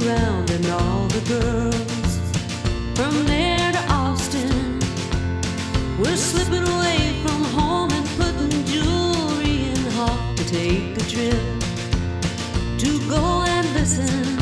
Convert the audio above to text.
around, and all the girls from there to Austin were slipping away from home and putting jewelry in hawk to take a trip to go and listen